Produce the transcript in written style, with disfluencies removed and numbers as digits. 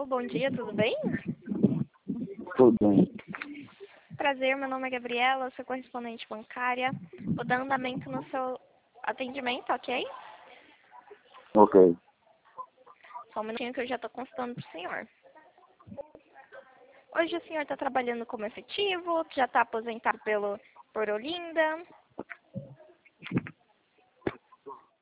bom dia, tudo bem? Tudo bem. Prazer, meu nome é Gabriela, sou correspondente bancária. Vou dar andamento no seu atendimento, ok? Ok. Só um minutinho que eu já estou consultando para o senhor. Hoje o senhor está trabalhando como efetivo, já está aposentado por Olinda?